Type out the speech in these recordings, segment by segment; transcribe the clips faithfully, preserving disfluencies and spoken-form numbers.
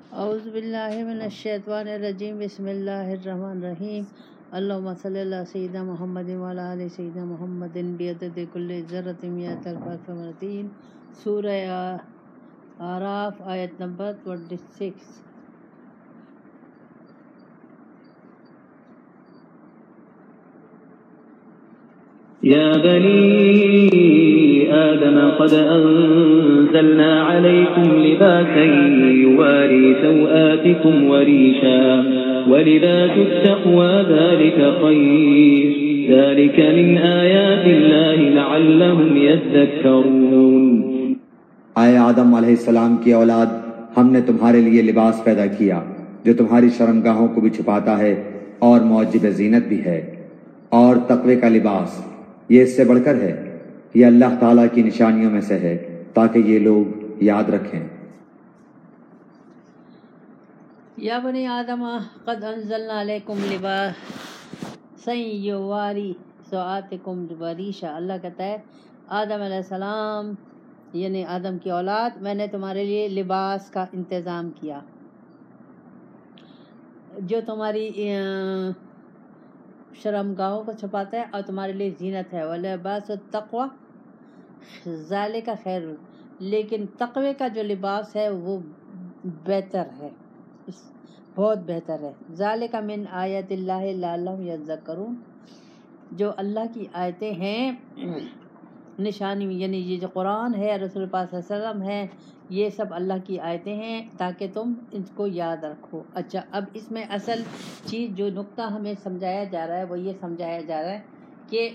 اعوذ باللہ من الشیطان الرجیم بسم اللہ الرحمن الرحیم اللہم صلی اللہ سیدنا محمد وعلی آل سیدنا محمد بعدد کل ذرۃ مئۃ الف مرتين سورہ اعراف آیت نمبر چھبیس. يا بني آدم قد أنزلنا عليكم لباسا يواري سوآتكم وريشا ولباس التقوى ذلك خير ذلك من آيات الله لعلهم يذكرون. آئے آدم علیہ السلام کی اولاد، ہم نے تمہارے لیے لباس پیدا کیا جو تمہاری شرمگاہوں کو بھی چھپاتا ہے اور موجب زینت بھی ہے، اور تقوی کا لباس یہ اس سے بڑھ کر ہے، یہ اللہ تعالیٰ کی نشانیوں میں سے ہے تاکہ یہ لوگ یاد رکھیں. یا بنی آدم قد انزلنا علیکم لباسا یواری سوآتکم وریشا. اللہ کہتا ہے آدم علیہ السلام یعنی آدم کی اولاد، میں نے تمہارے لیے لباس کا انتظام کیا جو تمہاری شرمگاہوں کو چھپاتا ہے اور تمہارے لیے زینت ہے. وَلِبَاسُ التَّقْوَىٰ ذَلِكَ خَيْرٌ، لیکن تقوی کا جو لباس ہے وہ بہتر ہے، بہت بہتر ہے. ذَلِكَ مِنْ آیَاتِ اللَّهِ لَعَلَّهُمْ يَذَّكَّرُونَ، جو اللہ کی آیتیں ہیں نشانی، یعنی یہ جو قرآن ہے، رسول پاک صلی اللہ علیہ وسلم ہے، یہ سب اللہ کی آیتیں ہیں تاکہ تم ان کو یاد رکھو. اچھا، اب اس میں اصل چیز جو نقطہ ہمیں سمجھایا جا رہا ہے وہ یہ سمجھایا جا رہا ہے کہ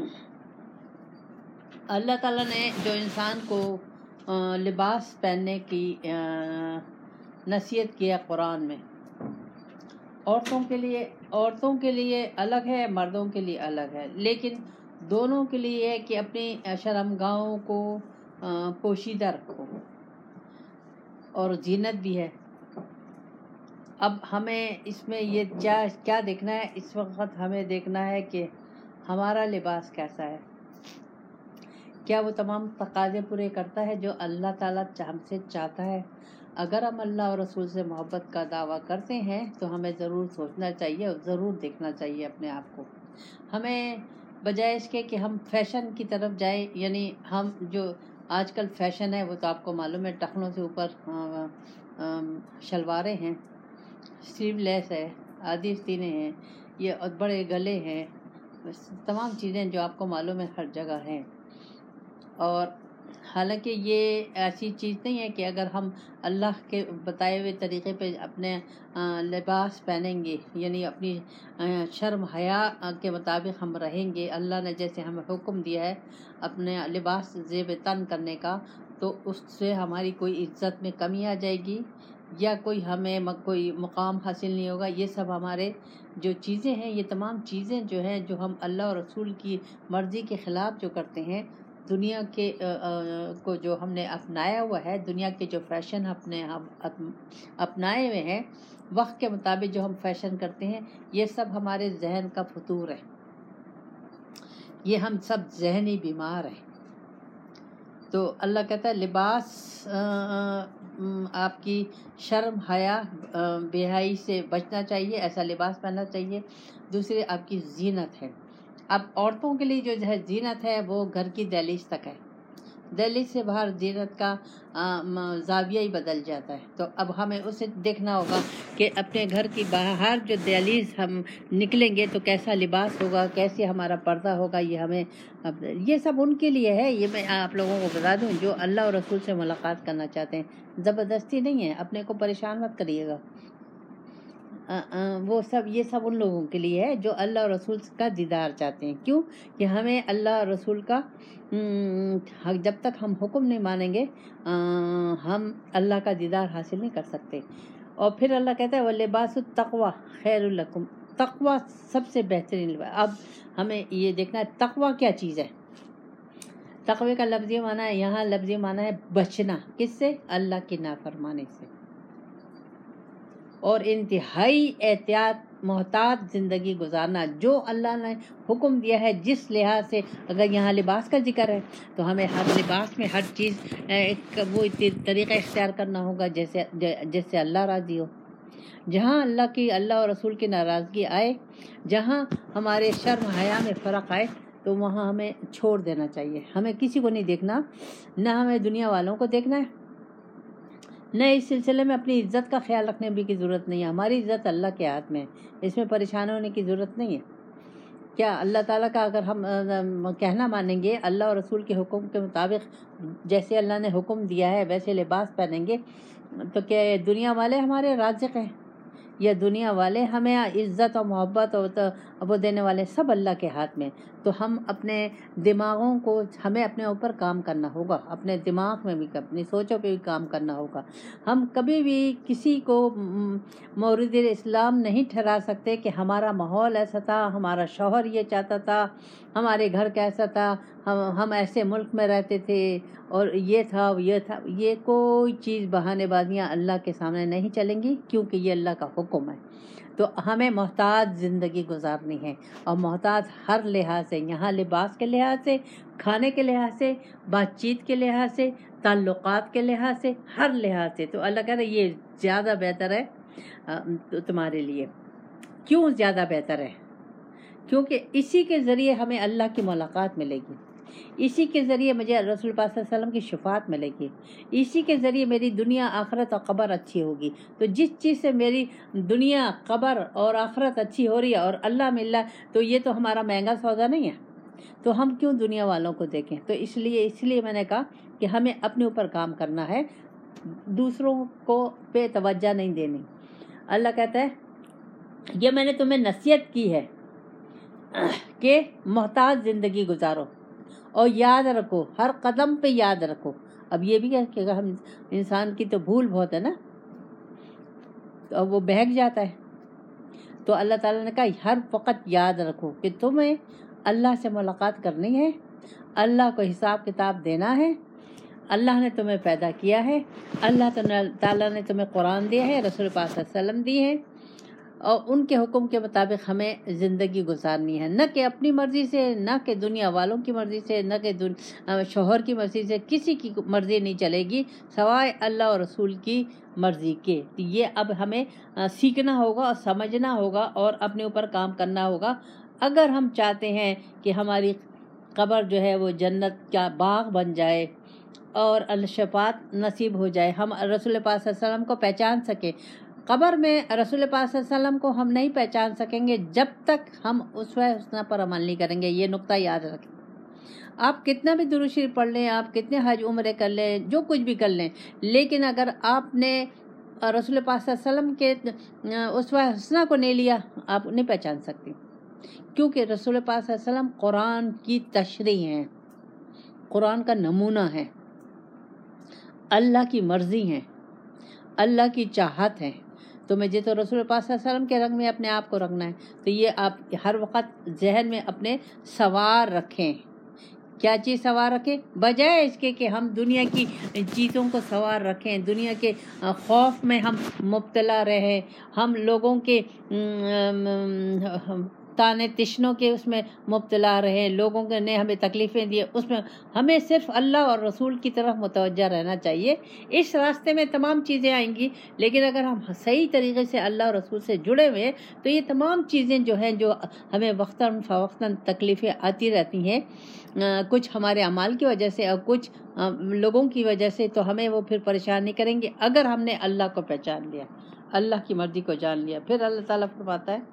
اللہ تعالیٰ نے جو انسان کو لباس پہننے کی نصیحت کیا قرآن میں، عورتوں کے لیے عورتوں کے لیے الگ ہے، مردوں کے لیے الگ ہے، لیکن دونوں کے لیے ہے کہ اپنی شرمگاہوں کو پوشیدہ رکھو اور زینت بھی ہے. اب ہمیں اس میں یہ کیا کیا دیکھنا ہے، اس وقت ہمیں دیکھنا ہے کہ ہمارا لباس کیسا ہے، کیا وہ تمام تقاضے پورے کرتا ہے جو اللہ تعالیٰ ہم سے چاہتا ہے. اگر ہم اللہ اور رسول سے محبت کا دعویٰ کرتے ہیں تو ہمیں ضرور سوچنا چاہیے اور ضرور دیکھنا چاہیے اپنے آپ کو. ہمیں بجائے اس کے کہ ہم فیشن کی طرف جائیں، یعنی ہم جو آج کل فیشن ہے وہ تو آپ کو معلوم ہے، ٹخنوں سے اوپر شلواریں ہیں، سلیو لیس ہے، آدھی استینے ہیں، یہ بڑے گلے ہیں، تمام چیزیں جو آپ کو معلوم ہے ہر جگہ ہیں. اور حالانکہ یہ ایسی چیز نہیں ہے کہ اگر ہم اللہ کے بتائے ہوئے طریقے پہ اپنے لباس پہنیں گے، یعنی اپنی شرم حیا کے مطابق ہم رہیں گے، اللہ نے جیسے ہمیں حکم دیا ہے اپنے لباس زیب تن کرنے کا، تو اس سے ہماری کوئی عزت میں کمی آ جائے گی یا کوئی ہمیں کوئی مقام حاصل نہیں ہوگا. یہ سب ہمارے جو چیزیں ہیں، یہ تمام چیزیں جو ہیں جو ہم اللہ اور رسول کی مرضی کے خلاف جو کرتے ہیں، دنیا کے کو جو ہم نے اپنایا ہوا ہے، دنیا کے جو فیشن اپنے ہم اپنائے ہوئے ہیں، وقت کے مطابق جو ہم فیشن کرتے ہیں، یہ سب ہمارے ذہن کا فطور ہے، یہ ہم سب ذہنی بیمار ہیں. تو اللہ کہتا ہے لباس آپ کی شرم حیا بے حیائی سے بچنا چاہیے، ایسا لباس پہننا چاہیے. دوسرے آپ کی زینت ہے. اب عورتوں کے لیے جو ہے زینت ہے وہ گھر کی دہلیز تک ہے، دہلیز سے باہر زینت کا زاویہ ہی بدل جاتا ہے. تو اب ہمیں اسے دیکھنا ہوگا کہ اپنے گھر کی باہر جو دہلیز ہم نکلیں گے تو کیسا لباس ہوگا، کیسے ہمارا پردہ ہوگا. یہ ہمیں یہ سب ان کے لیے ہے، یہ میں آپ لوگوں کو بتا دوں جو اللہ اور رسول سے ملاقات کرنا چاہتے ہیں. زبردستی نہیں ہے، اپنے کو پریشان مت کریے گا. وہ سب یہ سب ان لوگوں کے لیے ہے جو اللہ اور رسول کا دیدار چاہتے ہیں. کیوں کہ ہمیں اللہ اور رسول کا جب تک ہم حکم نہیں مانیں گے ہم اللہ کا دیدار حاصل نہیں کر سکتے. اور پھر اللہ کہتا ہے وَلِبَاسُ التَّقْوَىٰ خَيْرٌ لَكُمْ، تقویٰ سب سے بہترین لباس. اب ہمیں یہ دیکھنا ہے تقویٰ کیا چیز ہے. تقوی کا لفظی معنی ہے، یہاں لفظی معنی ہے بچنا، کس سے؟ اللہ کی نافرمانی سے، اور انتہائی احتیاط محتاط زندگی گزارنا، جو اللہ نے حکم دیا ہے جس لحاظ سے. اگر یہاں لباس کا ذکر ہے تو ہمیں ہر لباس میں ہر چیز ایک وہ طریقہ اختیار کرنا ہوگا جیسے جس سے اللہ راضی ہو. جہاں اللہ کی اللہ اور رسول کی ناراضگی آئے، جہاں ہمارے شرم حیا میں فرق آئے تو وہاں ہمیں چھوڑ دینا چاہیے. ہمیں کسی کو نہیں دیکھنا، نہ ہمیں دنیا والوں کو دیکھنا ہے، نہ اس سلسلے میں اپنی عزت کا خیال رکھنے بھی کی ضرورت نہیں ہے. ہماری عزت اللہ کے ہاتھ میں ہے، اس میں پریشان ہونے کی ضرورت نہیں ہے. کیا اللہ تعالیٰ کا اگر ہم کہنا مانیں گے، اللہ اور رسول کے حکم کے مطابق جیسے اللہ نے حکم دیا ہے ویسے لباس پہنیں گے، تو کیا دنیا والے ہمارے رازق ہیں؟ یا دنیا والے ہمیں عزت اور محبت اور وہ دینے والے سب اللہ کے ہاتھ میں. تو ہم اپنے دماغوں کو، ہمیں اپنے اوپر کام کرنا ہوگا، اپنے دماغ میں بھی، اپنی سوچوں پہ بھی کام کرنا ہوگا. ہم کبھی بھی کسی کو مورد اسلام نہیں ٹھہرا سکتے کہ ہمارا ماحول ایسا تھا، ہمارا شوہر یہ چاہتا تھا، ہمارے گھر کیسا تھا، ہم ہم ایسے ملک میں رہتے تھے اور یہ تھا یہ تھا. یہ کوئی چیز بہانے بازیاں اللہ کے سامنے نہیں چلیں گی، کیونکہ یہ اللہ کا حکم ہے. تو ہمیں محتاط زندگی گزارنی ہے، اور محتاط ہر لحاظ سے، یہاں لباس کے لحاظ سے، کھانے کے لحاظ سے، بات چیت کے لحاظ سے، تعلقات کے لحاظ سے، ہر لحاظ سے. تو اللہ کہہ رہے یہ زیادہ بہتر ہے تمہارے لیے. کیوں زیادہ بہتر ہے؟ کیونکہ اسی کے ذریعے ہمیں اللہ کی ملاقات ملے گی، اسی کے ذریعے مجھے رسول پاک صلی اللہ علیہ وسلم کی شفاعت ملے گی، اسی کے ذریعے میری دنیا آخرت اور قبر اچھی ہوگی. تو جس چیز سے میری دنیا قبر اور آخرت اچھی ہو رہی ہے اور اللہ مل رہا ہے، تو یہ تو ہمارا مہنگا سودا نہیں ہے. تو ہم کیوں دنیا والوں کو دیکھیں؟ تو اس لیے اس لیے میں نے کہا کہ ہمیں اپنے اوپر کام کرنا ہے، دوسروں کو پہ توجہ نہیں دینی. اللہ کہتا ہے یہ میں نے تمہیں نصیحت کی ہے کہ محتاط زندگی گزارو، اور یاد رکھو، ہر قدم پہ یاد رکھو. اب یہ بھی ہے کہ اگر ہم انسان کی تو بھول بہت ہے نا، تو وہ بہک جاتا ہے. تو اللہ تعالیٰ نے کہا ہر وقت یاد رکھو کہ تمہیں اللہ سے ملاقات کرنی ہے، اللہ کو حساب کتاب دینا ہے. اللہ نے تمہیں پیدا کیا ہے، اللہ تعالیٰ نے تمہیں قرآن دیا ہے، رسول پاک صلی اللہ علیہ وسلم دی ہے، اور ان کے حکم کے مطابق ہمیں زندگی گزارنی ہے. نہ کہ اپنی مرضی سے، نہ کہ دنیا والوں کی مرضی سے، نہ کہ شوہر کی مرضی سے، کسی کی مرضی نہیں چلے گی سوائے اللہ اور رسول کی مرضی کے. یہ اب ہمیں سیکھنا ہوگا اور سمجھنا ہوگا اور اپنے اوپر کام کرنا ہوگا. اگر ہم چاہتے ہیں کہ ہماری قبر جو ہے وہ جنت کا باغ بن جائے اور الشفاعت نصیب ہو جائے، ہم رسول پاک صلی اللہ علیہ وسلم کو پہچان سکیں. قبر میں رسول پاک صلی اللہ علیہ وسلم کو ہم نہیں پہچان سکیں گے جب تک ہم اسوہ حسنہ پر عمل نہیں کریں گے. یہ نقطہ یاد رکھیں. آپ کتنا بھی درود شریف پڑھ لیں، آپ کتنے حج عمرے کر لیں، جو کچھ بھی کر لیں، لیکن اگر آپ نے رسول پاک صلی اللہ علیہ وسلم کے اسوہ حسنہ کو نہیں لیا، آپ نہیں پہچان سکتے. کیونکہ رسول پاک صلی اللہ علیہ وسلم قرآن کی تشریح ہیں، قرآن کا نمونہ ہے، اللہ کی مرضی ہیں، اللہ کی چاہت ہے. تو مجھے تو رسول پاک صلی اللہ علیہ وسلم کے رنگ میں اپنے آپ کو رکھنا ہے. تو یہ آپ ہر وقت ذہن میں اپنے سوار رکھیں. کیا چیز سوار رکھیں؟ بجائے اس کے کہ ہم دنیا کی چیزوں کو سوار رکھیں، دنیا کے خوف میں ہم مبتلا رہیں، ہم لوگوں کے تانے تشنوں کے اس میں مبتلا رہے، لوگوں نے ہمیں تکلیفیں دی، اس میں ہمیں صرف اللہ اور رسول کی طرف متوجہ رہنا چاہیے. اس راستے میں تمام چیزیں آئیں گی، لیکن اگر ہم صحیح طریقے سے اللہ اور رسول سے جڑے ہوئے تو یہ تمام چیزیں جو ہیں جو ہمیں وقتاً فوقتاً تکلیفیں آتی رہتی ہیں، کچھ ہمارے اعمال کی وجہ سے اور کچھ لوگوں کی وجہ سے، تو ہمیں وہ پھر پریشان نہیں کریں گے اگر ہم نے اللہ کو پہچان لیا، اللہ کی مرضی کو جان لیا. پھر اللہ تعالیٰ فرماتا ہے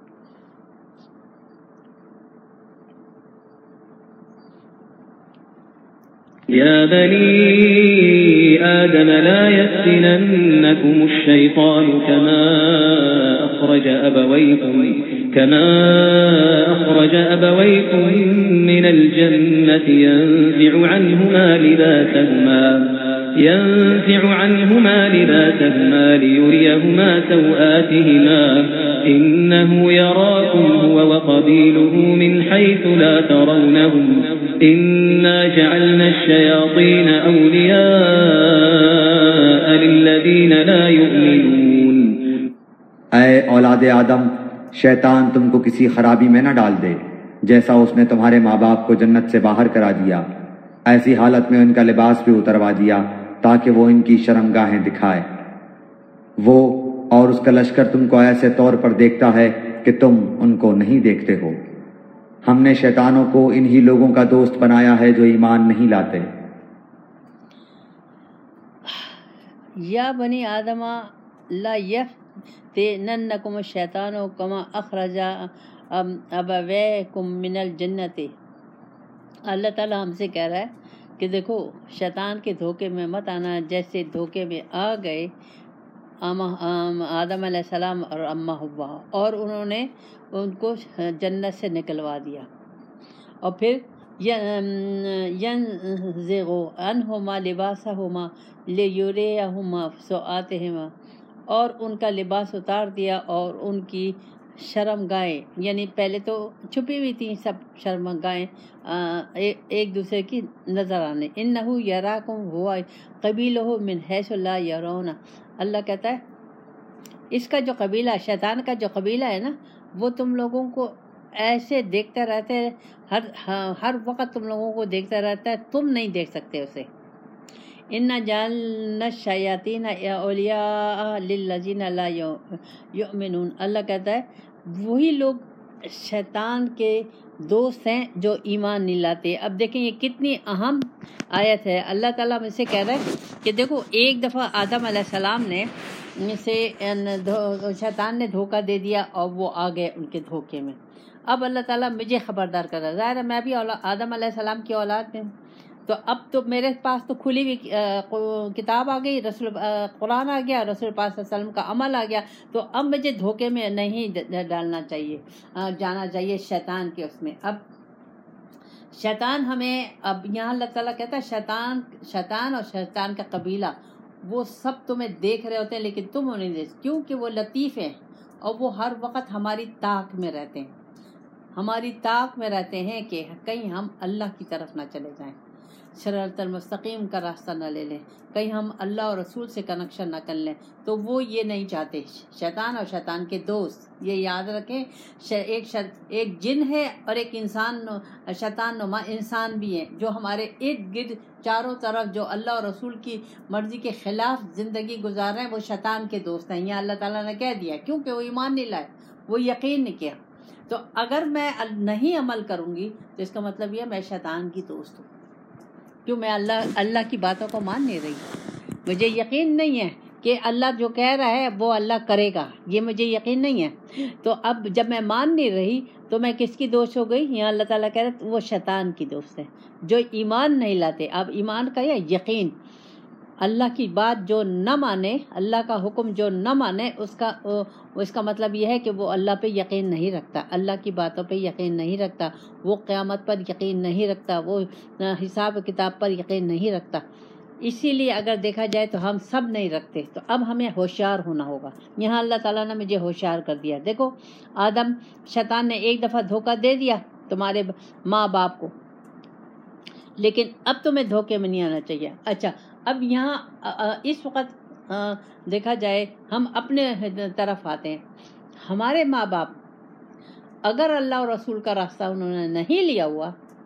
يا بني آدم لا يفتننكم الشيطان كما أخرج أبويكم كما أخرج أبويكم من الجنة ينزع عنهما لباسهما ينزع عنهما لباسهما ليريهما سوآتهما إنه يراكم هو وقبيله من حيث لا ترونهم إنا جعلنا الشياطين أولياء للذين لا يؤمنون. اے اولاد آدم، شیطان تم کو کسی خرابی میں نہ ڈال دے جیسا اس نے تمہارے ماں باپ کو جنت سے باہر کرا دیا۔ ایسی حالت میں ان کا لباس بھی اتروا دیا تاکہ وہ ان کی شرمگاہیں دکھائے۔ وہ اور اس کا لشکر تم کو ایسے طور پر دیکھتا ہے کہ تم ان کو نہیں دیکھتے ہو۔ ہم نے شیطانوں کو انہی لوگوں کا دوست بنایا ہے جو ایمان نہیں لاتے۔ یا بنی آدم لا یفتننکم الشیطان کما اخرج ابویکم من الجنت۔ اللہ تعالیٰ ہم سے کہہ رہا ہے کہ دیکھو شیطان کے دھوکے میں مت آنا جیسے دھوکے میں آ گئے آدم علیہ السلام اور اماں حوا، اور انہوں نے ان کو جنت سے نکلوا دیا، اور پھر ینزغ عنہما لباسہما لیریہما سوآتہما، اور ان کا لباس اتار دیا اور ان کی شرمگاہیں، یعنی پہلے تو چھپی ہوئی تھیں سب شرمگاہیں ایک دوسرے کی نظر آنے۔ انہو یراکم ہوا قبیلہ من حیث لا یرون۔ اللہ کہتا ہے اس کا جو قبیلہ، شیطان کا جو قبیلہ ہے نا، وہ تم لوگوں کو ایسے دیکھتا رہتا ہے، ہر ہر وقت تم لوگوں کو دیکھتا رہتا ہے، تم نہیں دیکھ سکتے اسے۔ اِنَّا جَعَلْنَا الشَّيَاطِينَ أَوْلِيَاءَ لِلَّذِينَ لَا يُؤْمِنُونَ۔ اللہ کہتا ہے وہی لوگ شیطان کے دوست ہیں جو ایمان نہیں لاتے۔ اب دیکھیں یہ کتنی اہم آیت ہے۔ اللہ تعالیٰ مجھ سے کہہ رہا ہے کہ دیکھو ایک دفعہ آدم علیہ السلام نے سے شیطان نے دھوکہ دے دیا اور وہ آ گئے ان کے دھوکے میں۔ اب اللہ تعالیٰ مجھے خبردار کر رہا ہے، ظاہر ہے میں بھی آدم علیہ السلام کی اولاد میں ہوں، تو اب تو میرے پاس تو کھلی ہوئی کتاب آ گئی، رسول قرآن آ گیا، رسول پاک صلی اللہ علیہ وسلم کا عمل آ گیا، تو اب مجھے دھوکے میں نہیں ڈالنا چاہیے، جانا چاہیے شیطان کے اس میں۔ اب شیطان ہمیں، اب یہاں اللہ تعالیٰ کہتا ہے شیطان شیطان اور شیطان کا قبیلہ وہ سب تمہیں دیکھ رہے ہوتے ہیں لیکن تم انہیں نہیں دیکھ، کیونکہ وہ لطیف ہیں اور وہ ہر وقت ہماری طاق میں رہتے ہیں، ہماری طاق میں رہتے ہیں کہ کہیں ہم اللہ کی طرف نہ چلے جائیں، صراط المستقیم کا راستہ نہ لے لیں، کہیں ہم اللہ اور رسول سے کنیکشن نہ کر لیں، تو وہ یہ نہیں چاہتے۔ شیطان اور شیطان کے دوست، یہ یاد رکھیں، ایک ایک جن ہے اور ایک انسان، شیطان نما انسان بھی ہیں جو ہمارے ارد گرد چاروں طرف جو اللہ اور رسول کی مرضی کے خلاف زندگی گزار رہے ہیں، وہ شیطان کے دوست ہیں۔ یہ اللہ تعالیٰ نے کہہ دیا کیونکہ وہ ایمان نہیں لائے، وہ یقین نہیں کیا۔ تو اگر میں نہیں عمل کروں گی تو اس کا مطلب یہ میں شیطان کی دوست ہوں، کیوں میں اللہ اللہ کی باتوں کو مان نہیں رہی، مجھے یقین نہیں ہے کہ اللہ جو کہہ رہا ہے وہ اللہ کرے گا، یہ مجھے یقین نہیں ہے۔ تو اب جب میں مان نہیں رہی تو میں کس کی دوست ہو گئی؟ یہاں اللہ تعالیٰ کہہ رہا ہے وہ شیطان کی دوست ہے جو ایمان نہیں لاتے۔ اب ایمان کا یہ یقین، اللہ کی بات جو نہ مانے، اللہ کا حکم جو نہ مانے، اس کا اس کا مطلب یہ ہے کہ وہ اللہ پہ یقین نہیں رکھتا، اللہ کی باتوں پہ یقین نہیں رکھتا، وہ قیامت پر یقین نہیں رکھتا، وہ حساب کتاب پر یقین نہیں رکھتا۔ اسی لیے اگر دیکھا جائے تو ہم سب نہیں رکھتے، تو اب ہمیں ہوشیار ہونا ہوگا۔ یہاں اللہ تعالیٰ نے مجھے ہوشیار کر دیا۔ دیکھو آدم شیطان نے ایک دفعہ دھوکہ دے دیا تمہارے ماں باپ کو، لیکن اب تمہیں دھوکے میں نہیں آنا چاہیے۔ اچھا اب یہاں اس وقت دیکھا جائے ہم اپنے طرف آتے ہیں، ہمارے ماں باپ اگر اللہ اور رسول کا راستہ انہوں نے نہیں لیا ہوا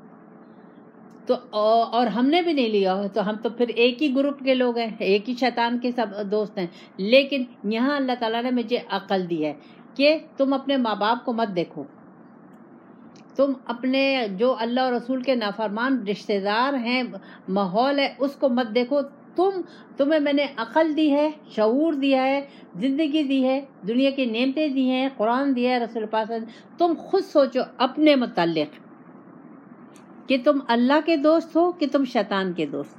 تو اور ہم نے بھی نہیں لیا ہوا تو ہم تو پھر ایک ہی گروپ کے لوگ ہیں، ایک ہی شیطان کے سب دوست ہیں۔ لیکن یہاں اللہ تعالیٰ نے مجھے عقل دی ہے کہ تم اپنے ماں باپ کو مت دیکھو، تم اپنے جو اللہ اور رسول کے نافرمان رشتہ دار ہیں، ماحول ہے، اس کو مت دیکھو۔ تم تمہیں میں نے عقل دی ہے، شعور دیا ہے، زندگی دی ہے، دنیا کی نعمتیں دی ہیں، قرآن دیا ہے، رسول پاک، تم خود سوچو اپنے متعلق کہ تم اللہ کے دوست ہو کہ تم شیطان کے دوست ہو،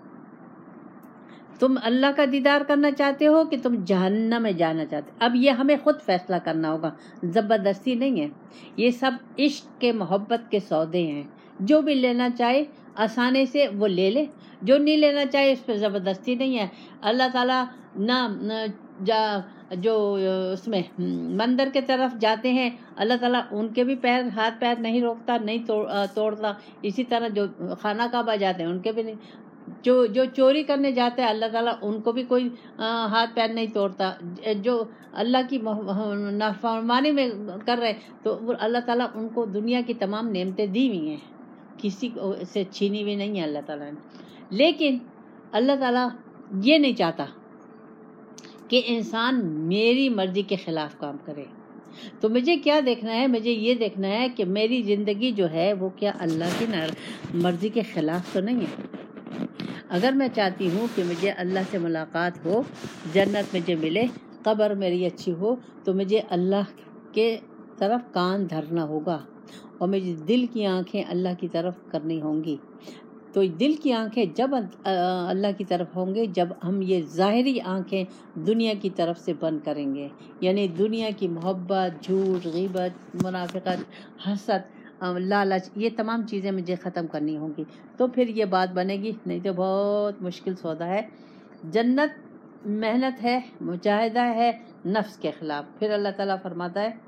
تم اللہ کا دیدار کرنا چاہتے ہو کہ تم جہنم میں جانا چاہتے ہو۔ اب یہ ہمیں خود فیصلہ کرنا ہوگا، زبردستی نہیں ہے، یہ سب عشق کے محبت کے سودے ہیں، جو بھی لینا چاہے آسانی سے وہ لے لے، جو نہیں لینا چاہے اس پہ زبردستی نہیں ہے۔ اللہ تعالیٰ نہ جا جو اس میں مندر کے طرف جاتے ہیں، اللہ تعالیٰ ان کے بھی پیر ہاتھ پیر نہیں روکتا، نہیں توڑتا، اسی طرح جو خانہ کعبہ جاتے ہیں ان کے بھی نہیں، جو جو چوری کرنے جاتے ہیں اللہ تعالیٰ ان کو بھی کوئی ہاتھ پیر نہیں توڑتا. جو اللہ کی نافرمانی میں کر رہے تو اللہ تعالیٰ ان کو دنیا کی تمام نعمتیں دی ہوئی ہیں, کسی کو سے چھینی ہوئی نہیں ہے اللہ تعالیٰ نے. لیکن اللہ تعالیٰ یہ نہیں چاہتا کہ انسان میری مرضی کے خلاف کام کرے. تو مجھے کیا دیکھنا ہے؟ مجھے یہ دیکھنا ہے کہ میری زندگی جو ہے وہ کیا اللہ کی مرضی کے خلاف تو نہیں ہے. اگر میں چاہتی ہوں کہ مجھے اللہ سے ملاقات ہو, جنت مجھے ملے, قبر میری اچھی ہو, تو مجھے اللہ کے طرف کان دھرنا ہوگا اور مجھے دل کی آنکھیں اللہ کی طرف کرنی ہوں گی. تو دل کی آنکھیں جب اللہ کی طرف ہوں گے جب ہم یہ ظاہری آنکھیں دنیا کی طرف سے بند کریں گے, یعنی دنیا کی محبت, جھوٹ, غیبت, منافقت, حسد, لالچ, یہ تمام چیزیں مجھے ختم کرنی ہوں گی, تو پھر یہ بات بنے گی. نہیں تو بہت مشکل سودا ہے. جنت محنت ہے, مجاہدہ ہے نفس کے خلاف. پھر اللہ تعالیٰ فرماتا ہے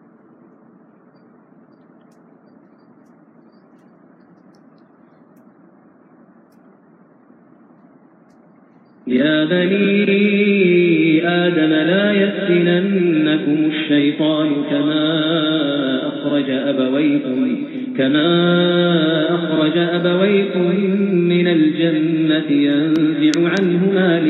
يا بني آدم لا يفتننكم الشيطان كما أخرج أبويكم كما أخرج أبويكم من الجنة ينزع عنهما